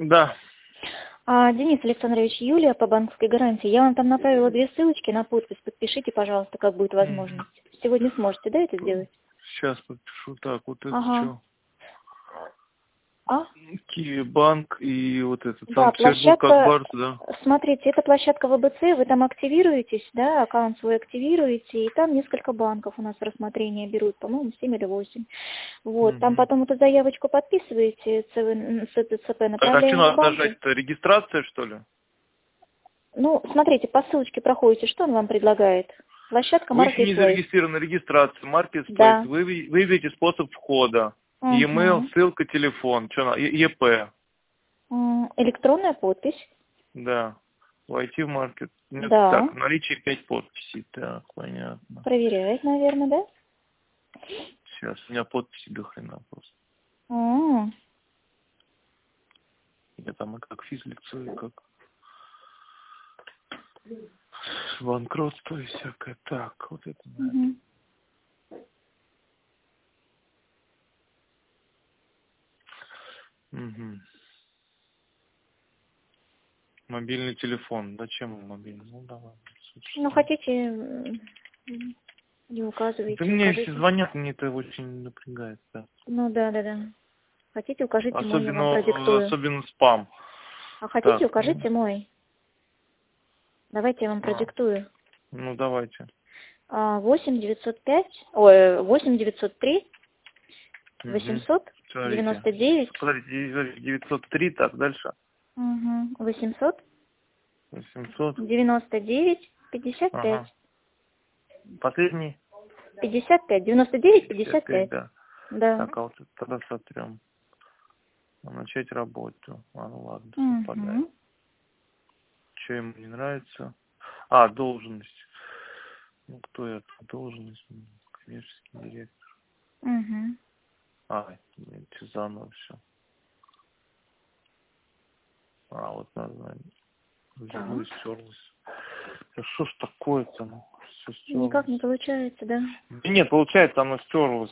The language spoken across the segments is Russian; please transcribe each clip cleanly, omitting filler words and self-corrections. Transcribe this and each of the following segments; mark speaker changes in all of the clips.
Speaker 1: Да.
Speaker 2: Денис Александрович, Юлия по банковской гарантии. Я вам там направила 2 ссылочки на подпись. Подпишите, пожалуйста, как будет возможность. Сегодня сможете, да, это сделать?
Speaker 1: Сейчас подпишу. Так, вот это
Speaker 2: Ага.
Speaker 1: что? Киви банк и вот этот.
Speaker 2: Да,
Speaker 1: Санкт-Петербург, как
Speaker 2: площадка,
Speaker 1: Барс, да?
Speaker 2: смотрите, это площадка ВБЦ, вы там активируетесь, да, аккаунт свой активируете, и там несколько банков у нас в рассмотрение берут, по-моему, 7 или 8. Вот, там потом эту заявочку подписываете, с ЦП
Speaker 1: Так, а что
Speaker 2: направляем в
Speaker 1: надо
Speaker 2: банки.
Speaker 1: нажать-то? Регистрация, что ли?
Speaker 2: Ну, смотрите, по ссылочке проходите, что он вам предлагает? Площадка
Speaker 1: Вы еще не
Speaker 2: Marketplace.
Speaker 1: зарегистрированы, регистрация, Marketplace.
Speaker 2: Да.
Speaker 1: Вы выберете способ входа. E-mail, ссылка, телефон. Что надо? ЕП.
Speaker 2: Электронная подпись.
Speaker 1: Да. Войти в маркет. Нет,
Speaker 2: Да.
Speaker 1: так, наличие 5 подписей. Так, понятно.
Speaker 2: Проверяет, наверное, да?
Speaker 1: Сейчас, у меня подписи до хрена просто. Я там и как физлицо, и как банкротство и всякое. Так, вот это. Угу. Мобильный телефон. Зачем мобильный? Ну, давай.
Speaker 2: Ну, хотите, не указывайте.
Speaker 1: Да мне
Speaker 2: укажите.
Speaker 1: все звонят, мне это очень напрягает. Да.
Speaker 2: Ну, да. Хотите, укажите мой, я вам
Speaker 1: Особенно,
Speaker 2: продиктую.
Speaker 1: особенно спам.
Speaker 2: А хотите,
Speaker 1: Так,
Speaker 2: укажите мой. Давайте я вам продиктую.
Speaker 1: Ну, давайте.
Speaker 2: 8 903 899.
Speaker 1: Смотрите, 903, так, дальше.
Speaker 2: 800
Speaker 1: 800.
Speaker 2: 99 55.
Speaker 1: Ага. Последний?
Speaker 2: 55. 99 55.
Speaker 1: Да.
Speaker 2: Да.
Speaker 1: Так, а вот это тогда сотрем. Начать работу. Ладно, совпадает. Что ему не нравится? Должность. Ну, кто это? Должность. Коммерческий директор. Заново все. Вот название. Взяло и стерлось. Да что ж такое-то? Ну, все стерлось.
Speaker 2: Никак не получается, да?
Speaker 1: Нет, получается, оно стерлось.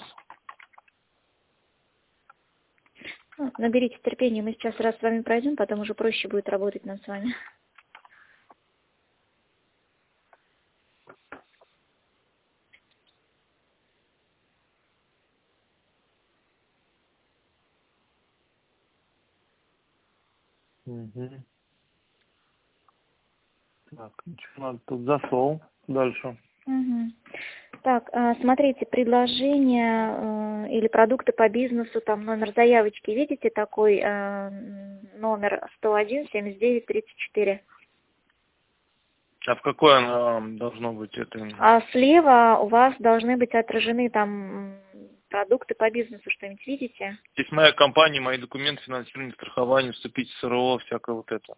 Speaker 2: Наберите терпения, мы сейчас раз с вами пройдем, потом уже проще будет работать нам с вами.
Speaker 1: Так, ничего, надо тут зашел. Дальше.
Speaker 2: Так, смотрите, предложения или продукты по бизнесу, там номер заявочки, видите, такой номер 101 79 34.
Speaker 1: А в какой оно должно быть это?
Speaker 2: А слева у вас должны быть отражены там продукты по бизнесу, что-нибудь видите?
Speaker 1: Здесь моя компания, мои документы, финансирование, страхование, вступить в СРО, всякое вот это.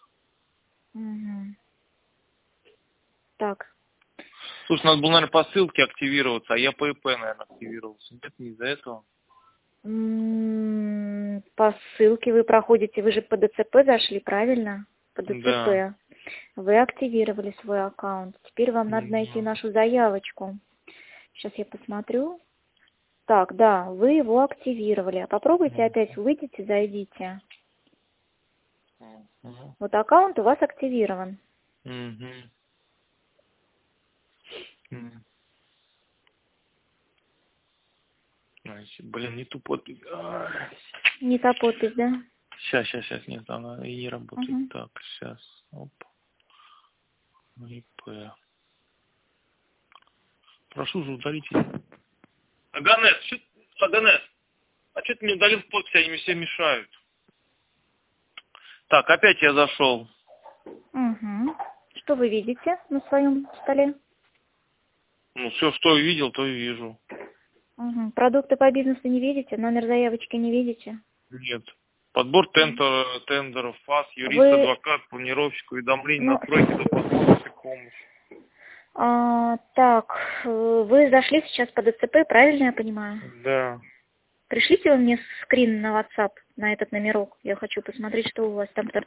Speaker 2: Так.
Speaker 1: Слушай, надо было, наверное, по ссылке активироваться, а я по ИП, наверное, активировался. Нет, не из-за этого.
Speaker 2: По ссылке вы проходите, вы же по ДЦП зашли, правильно? По ДЦП.
Speaker 1: Да.
Speaker 2: Вы активировали свой аккаунт. Теперь вам надо найти нашу заявочку. Сейчас я посмотрю. Так, да, вы его активировали. Попробуйте опять, выйдите, зайдите. Вот аккаунт у вас активирован. Блин,
Speaker 1: не ту подпись.
Speaker 2: Не та подпись, да?
Speaker 1: Сейчас, нет, она и не работает. Так, сейчас. Оп. ИП. Прошу же удалить. Аганес, а что ты не удалил подпись, они мне все мешают. Так, опять я зашел.
Speaker 2: Что вы видите на своем столе?
Speaker 1: Ну, все, что я видел, то и вижу.
Speaker 2: Продукты по бизнесу не видите? Номер заявочки не видите?
Speaker 1: Нет. Подбор тендеров, ФАС, юрист, адвокат, планировщик, уведомление, настройки допустимости, помощь.
Speaker 2: Так, вы зашли сейчас по ДЦП, правильно я понимаю?
Speaker 1: Да.
Speaker 2: Пришлите вы мне скрин на WhatsApp, на этот номерок. Я хочу посмотреть, что у вас там